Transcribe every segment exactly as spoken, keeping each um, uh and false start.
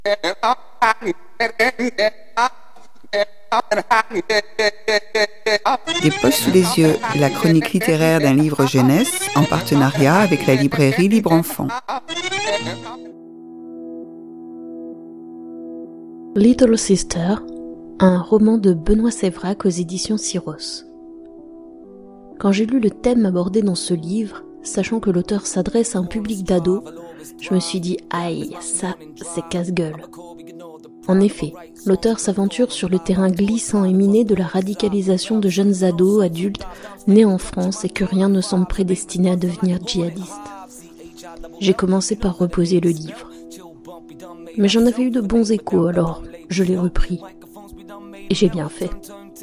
Des poches sous les yeux, la chronique littéraire d'un livre jeunesse en partenariat avec la librairie Libre Enfant. Little Sister, un roman de Benoît Sévrac aux éditions Syros. Quand j'ai lu le thème abordé dans ce livre, sachant que l'auteur s'adresse à un public d'ados, je me suis dit « Aïe, ça, c'est casse-gueule ». En effet, l'auteur s'aventure sur le terrain glissant et miné de la radicalisation de jeunes ados, adultes, nés en France et que rien ne semble prédestiné à devenir djihadistes. J'ai commencé par reposer le livre. Mais j'en avais eu de bons échos, alors je l'ai repris. Et j'ai bien fait.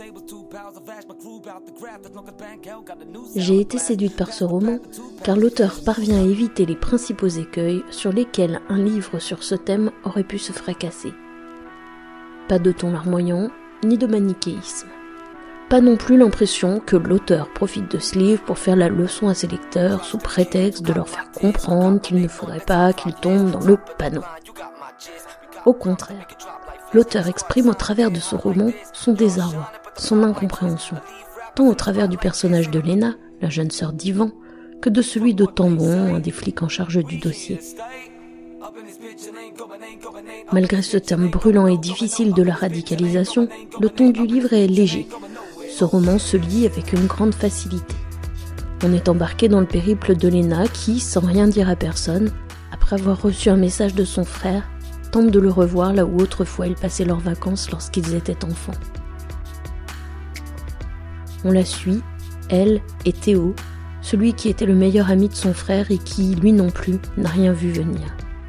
J'ai été séduite par ce roman, car l'auteur parvient à éviter les principaux écueils sur lesquels un livre sur ce thème aurait pu se fracasser. Pas de ton larmoyant, ni de manichéisme. Pas non plus l'impression que l'auteur profite de ce livre pour faire la leçon à ses lecteurs sous prétexte de leur faire comprendre qu'il ne faudrait pas qu'ils tombent dans le panneau. Au contraire, l'auteur exprime au travers de ce roman son désarroi, son incompréhension, tant au travers du personnage de Léna, la jeune sœur d'Ivan, que de celui de Tambon, un des flics en charge du dossier. Malgré ce terme brûlant et difficile de la radicalisation, le ton du livre est léger. Ce roman se lit avec une grande facilité. On est embarqué dans le périple de Léna qui, sans rien dire à personne, après avoir reçu un message de son frère, tente de le revoir là où autrefois ils passaient leurs vacances lorsqu'ils étaient enfants. On la suit, elle et Théo, celui qui était le meilleur ami de son frère et qui, lui non plus, n'a rien vu venir.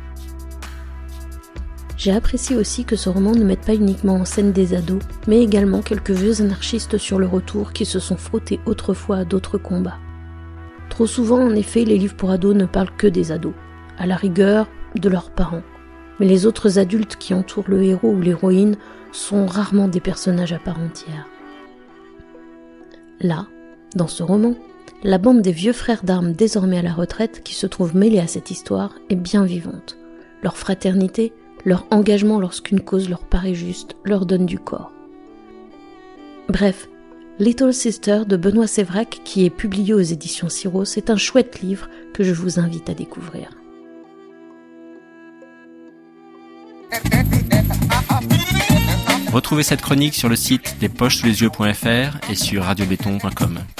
J'ai apprécié aussi que ce roman ne mette pas uniquement en scène des ados, mais également quelques vieux anarchistes sur le retour qui se sont frottés autrefois à d'autres combats. Trop souvent, en effet, les livres pour ados ne parlent que des ados, à la rigueur, de leurs parents. Mais les autres adultes qui entourent le héros ou l'héroïne sont rarement des personnages à part entière. Là, dans ce roman, la bande des vieux frères d'armes désormais à la retraite qui se trouvent mêlés à cette histoire est bien vivante. Leur fraternité, leur engagement lorsqu'une cause leur paraît juste, leur donne du corps. Bref, Little Sister de Benoît Sévrac, qui est publié aux éditions Syros, est un chouette livre que je vous invite à découvrir. Retrouvez cette chronique sur le site les poches sous les yeux point f r et sur radio béton point com.